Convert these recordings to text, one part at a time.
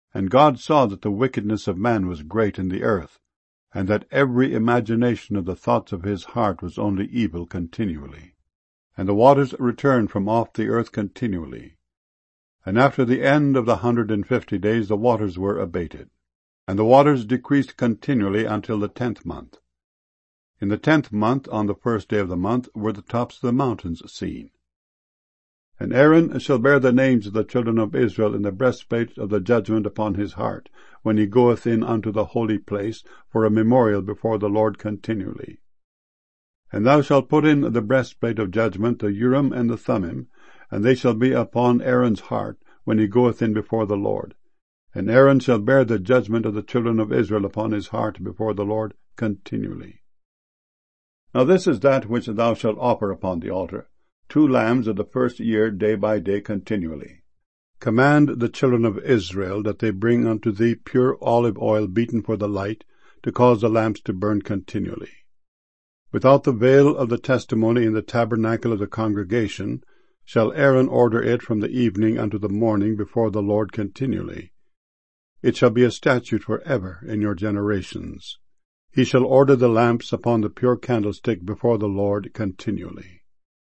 And God saw that the wickedness of man was great in the earth, and that every imagination of the thoughts of his heart was only evil continually. And the waters returned from off the earth continually. And after the end of the 150 days the waters were abated. And the waters decreased continually until the 10th month. In the 10th month, on the first day of the month, were the tops of the mountains seen. And Aaron shall bear the names of the children of Israel in the breastplate of the judgment upon his heart, when he goeth in unto the holy place, for a memorial before the Lord continually. And thou shalt put in the breastplate of judgment the Urim and the Thummim, and they shall be upon Aaron's heart, when he goeth in before the Lord. And Aaron shall bear the judgment of the children of Israel upon his heart before the Lord continually. Now this is that which thou shalt offer upon the altar, 2 lambs of the first year day by day continually. Command the children of Israel that they bring unto thee pure olive oil beaten for the light, to cause the lamps to burn continually. Without the veil of the testimony in the tabernacle of the congregation shall Aaron order it from the evening unto the morning before the Lord continually. It shall be a statute for ever in your generations. He shall order the lamps upon the pure candlestick before the Lord continually.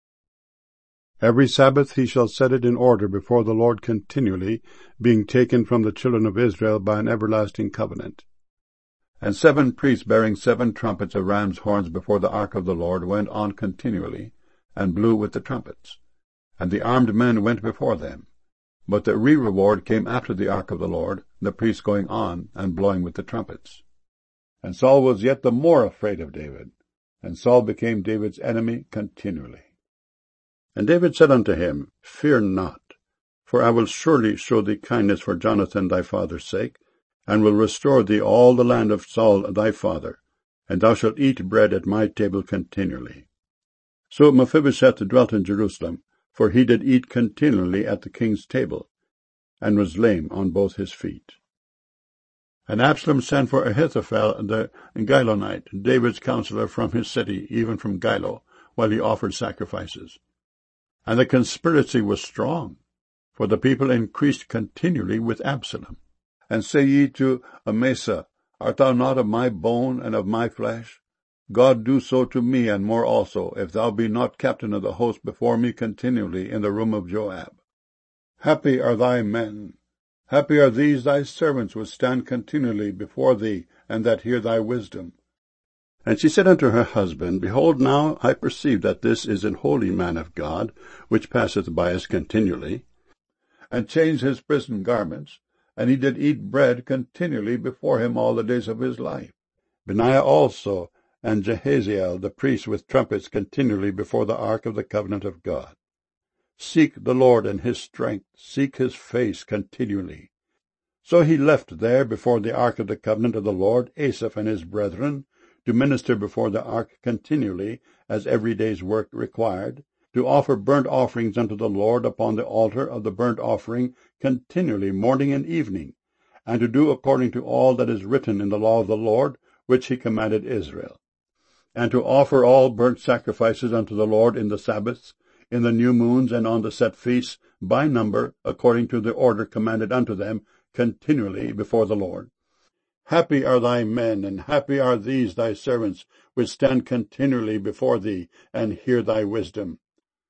Every Sabbath he shall set it in order before the Lord continually, being taken from the children of Israel by an everlasting covenant. And 7 priests bearing 7 trumpets of ram's horns before the ark of the Lord went on continually, and blew with the trumpets. And the armed men went before them. But the reward came after the ark of the Lord, the priests going on, and blowing with the trumpets. And Saul was yet the more afraid of David, and Saul became David's enemy continually. And David said unto him, Fear not, for I will surely show thee kindness for Jonathan thy father's sake, and will restore thee all the land of Saul thy father, and thou shalt eat bread at my table continually. So Mephibosheth dwelt in Jerusalem, for he did eat continually at the king's table, and was lame on both his feet. And Absalom sent for Ahithophel the Gilonite, David's counselor, from his city, even from Gilo, while he offered sacrifices. And the conspiracy was strong, for the people increased continually with Absalom. And say ye to Amasa, Art thou not of my bone and of my flesh? God do so to me, and more also, if thou be not captain of the host before me continually in the room of Joab. Happy are thy men, happy are these thy servants which stand continually before thee, and that hear thy wisdom. And she said unto her husband, Behold, now I perceive that this is an holy man of God, which passeth by us continually, and changed his prison garments, and he did eat bread continually before him all the days of his life. Benaiah also, and Jehaziel the priest with trumpets continually before the ark of the covenant of God. Seek the Lord and his strength, seek his face continually. So he left there before the ark of the covenant of the Lord Asaph and his brethren, to minister before the ark continually, as every day's work required, to offer burnt offerings unto the Lord upon the altar of the burnt offering continually, morning and evening, and to do according to all that is written in the law of the Lord, which he commanded Israel, and to offer all burnt sacrifices unto the Lord in the Sabbaths, in the new moons, and on the set feasts, by number, according to the order commanded unto them, continually before the Lord. Happy are thy men, and happy are these thy servants, which stand continually before thee, and hear thy wisdom.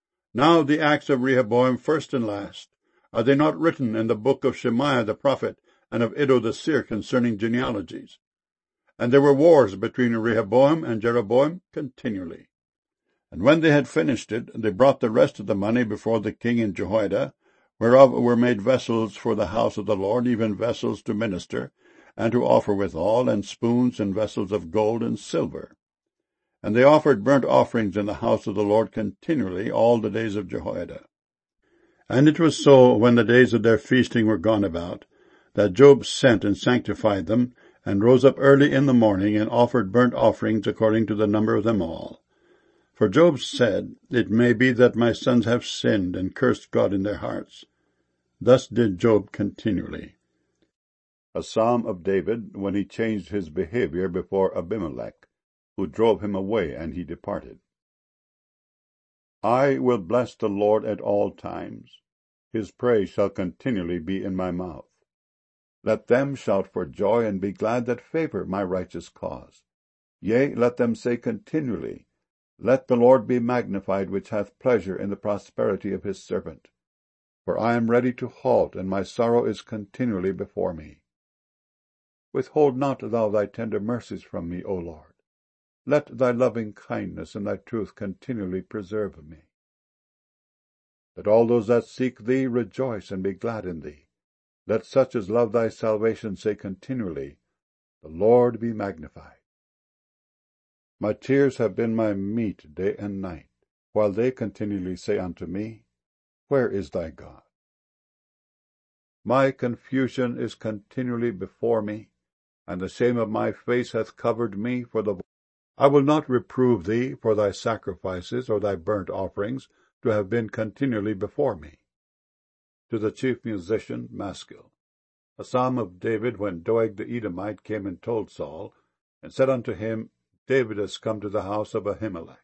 Now the acts of Rehoboam, first and last, are they not written in the book of Shemaiah the prophet, and of Iddo the seer concerning genealogies? And there were wars between Rehoboam and Jeroboam continually. And when they had finished it, they brought the rest of the money before the king in Jehoiada, whereof were made vessels for the house of the Lord, even vessels to minister, and to offer withal, and spoons and vessels of gold and silver. And they offered burnt offerings in the house of the Lord continually all the days of Jehoiada. And it was so, when the days of their feasting were gone about, that Job sent and sanctified them, and rose up early in the morning, and offered burnt offerings according to the number of them all. For Job said, It may be that my sons have sinned, and cursed God in their hearts. Thus did Job continually. A psalm of David, when he changed his behavior before Abimelech, who drove him away, and he departed. I will bless the Lord at all times. His praise shall continually be in my mouth. Let them shout for joy and be glad that favor my righteous cause. Yea, let them say continually, Let the Lord be magnified, which hath pleasure in the prosperity of his servant. For I am ready to halt, and my sorrow is continually before me. Withhold not thou thy tender mercies from me, O Lord. Let thy loving kindness and thy truth continually preserve me. Let all those that seek thee rejoice and be glad in thee. Let such as love thy salvation say continually, The Lord be magnified. My tears have been my meat day and night, while they continually say unto me, Where is thy God? My confusion is continually before me, and the shame of my face hath covered me. I will not reprove thee for thy sacrifices or thy burnt offerings to have been continually before me. To the chief musician, Maskil. A psalm of David, when Doeg the Edomite came and told Saul, and said unto him, David is come to the house of Ahimelech.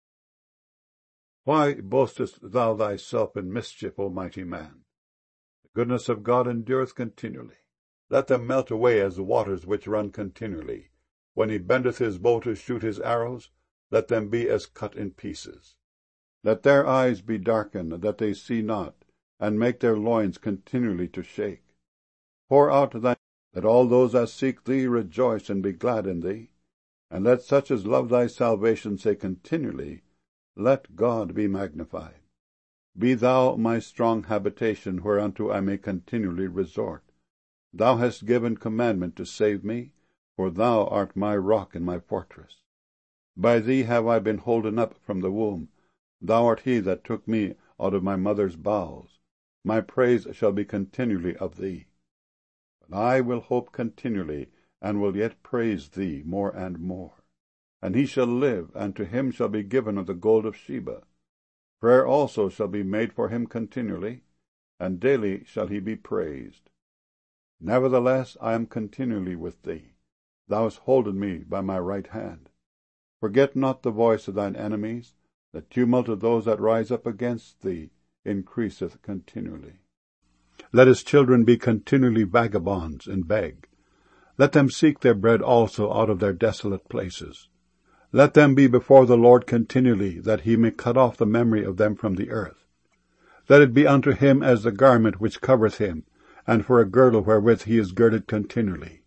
Why boastest thou thyself in mischief, O mighty man? The goodness of God endureth continually. Let them melt away as the waters which run continually. When he bendeth his bow to shoot his arrows, let them be as cut in pieces. Let their eyes be darkened, that they see not, and make their loins continually to shake. Pour out thy, that all those that seek thee rejoice and be glad in thee. And let such as love thy salvation say continually, Let God be magnified. Be thou my strong habitation, whereunto I may continually resort. Thou hast given commandment to save me, for thou art my rock and my fortress. By thee have I been holden up from the womb. Thou art he that took me out of my mother's bowels. My praise shall be continually of thee. But I will hope continually, and will yet praise thee more and more. And he shall live, and to him shall be given of the gold of Sheba. Prayer also shall be made for him continually, and daily shall he be praised. Nevertheless I am continually with thee. Thou hast holden me by my right hand. Forget not the voice of thine enemies. The tumult of those that rise up against thee increaseth continually. Let his children be continually vagabonds, and beg. Let them seek their bread also out of their desolate places. Let them be before the Lord continually, that he may cut off the memory of them from the earth. Let it be unto him as the garment which covereth him, and for a girdle wherewith he is girded continually.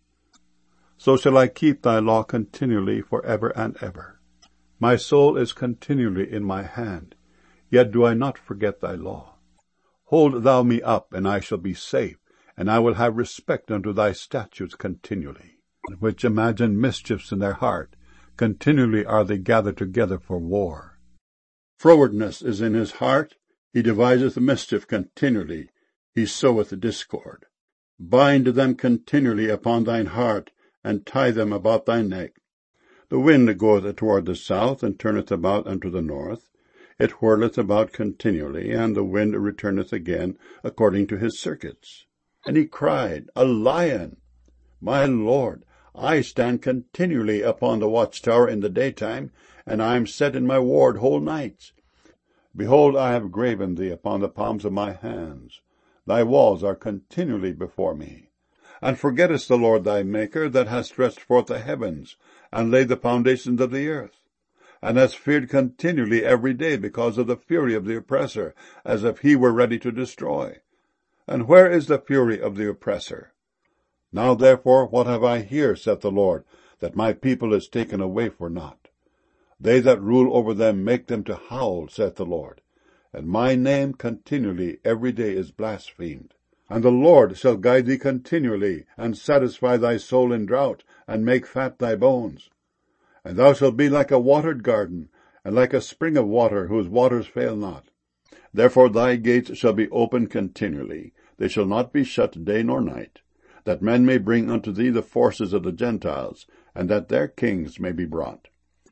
So shall I keep thy law continually for ever and ever. My soul is continually in my hand, yet do I not forget thy law. Hold thou me up, and I shall be safe, and I will have respect unto thy statutes continually, which imagine mischiefs in their heart. Continually are they gathered together for war. Frowardness is in his heart. He deviseth mischief continually. He soweth discord. Bind them continually upon thine heart, and tie them about thy neck. The wind goeth toward the south, and turneth about unto the north. It whirleth about continually, and the wind returneth again according to his circuits. And he cried, A lion! My Lord, I stand continually upon the watchtower in the daytime, and I am set in my ward whole nights. Behold, I have graven thee upon the palms of my hands. Thy walls are continually before me. And forgettest the Lord thy Maker, that hast stretched forth the heavens, and laid the foundations of the earth, and hast feared continually every day because of the fury of the oppressor, as if he were ready to destroy. And where is the fury of the oppressor? Now therefore what have I here, saith the Lord, that my people is taken away for naught? They that rule over them make them to howl, saith the Lord, and my name continually every day is blasphemed. And the Lord shall guide thee continually, and satisfy thy soul in drought, and make fat thy bones. And thou shalt be like a watered garden, and like a spring of water, whose waters fail not. Therefore thy gates shall be open continually, they shall not be shut day nor night, that men may bring unto thee the forces of the Gentiles, and that their kings may be brought.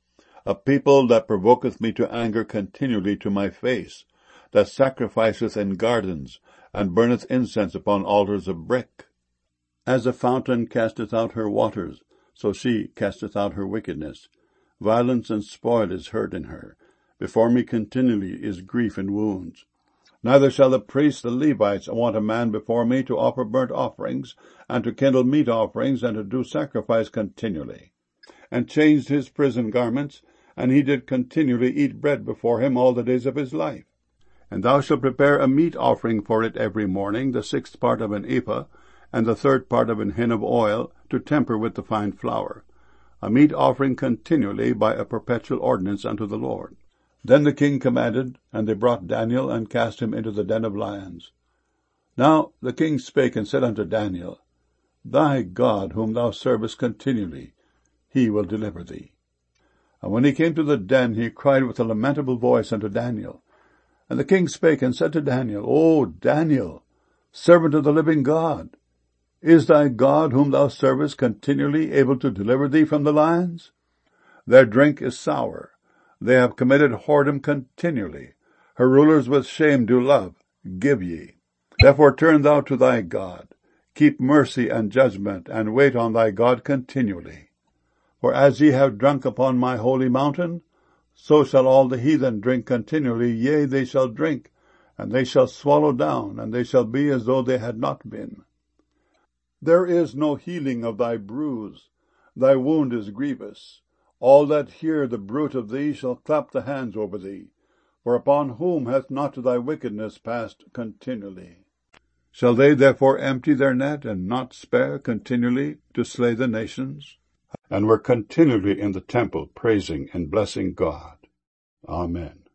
A people that provoketh me to anger continually to my face, that sacrificeth in gardens, and burneth incense upon altars of brick. As a fountain casteth out her waters, so she casteth out her wickedness. Violence and spoil is heard in her. Before me continually is grief and wounds. Neither shall the priests, the Levites, want a man before me to offer burnt offerings, and to kindle meat offerings, and to do sacrifice continually. And changed his prison garments, and he did continually eat bread before him all the days of his life. And thou shalt prepare a meat offering for it every morning, the 1/6 part of an ephah, and the 1/3 part of an hin of oil, to temper with the fine flour, a meat offering continually by a perpetual ordinance unto the Lord. Then the king commanded, and they brought Daniel, and cast him into the den of lions. Now the king spake and said unto Daniel, Thy God, whom thou servest continually, he will deliver thee. And when he came to the den, he cried with a lamentable voice unto Daniel. And the king spake and said to Daniel, O Daniel, servant of the living God, is thy God, whom thou servest continually, able to deliver thee from the lions? Their drink is sour. They have committed whoredom continually. Her rulers with shame do love. Give ye. Therefore turn thou to thy God. Keep mercy and judgment, and wait on thy God continually. For as ye have drunk upon my holy mountain, so shall all the heathen drink continually. Yea, they shall drink, and they shall swallow down, and they shall be as though they had not been. There is no healing of thy bruise. Thy wound is grievous. All that hear the bruit of thee shall clap the hands over thee. For upon whom hath not thy wickedness passed continually? Shall they therefore empty their net, and not spare continually to slay the nations? And were continually in the temple praising and blessing God. Amen.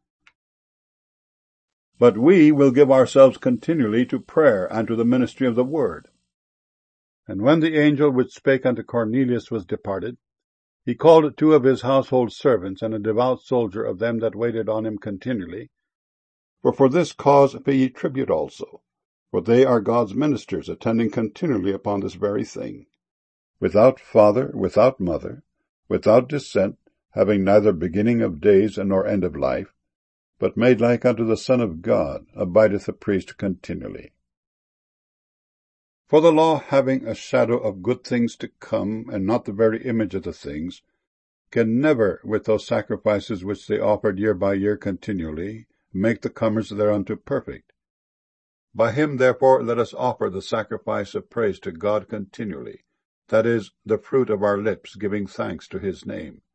But we will give ourselves continually to prayer and to the ministry of the word. And when the angel which spake unto Cornelius was departed, he called 2 of his household servants, and a devout soldier of them that waited on him continually. For this cause pay ye tribute also, for they are God's ministers, attending continually upon this very thing. Without father, without mother, without descent, having neither beginning of days nor end of life, but made like unto the Son of God, abideth a priest continually. For the law, having a shadow of good things to come, and not the very image of the things, can never, with those sacrifices which they offered year by year continually, make the comers thereunto perfect. By him, therefore, let us offer the sacrifice of praise to God continually, that is, the fruit of our lips, giving thanks to his name.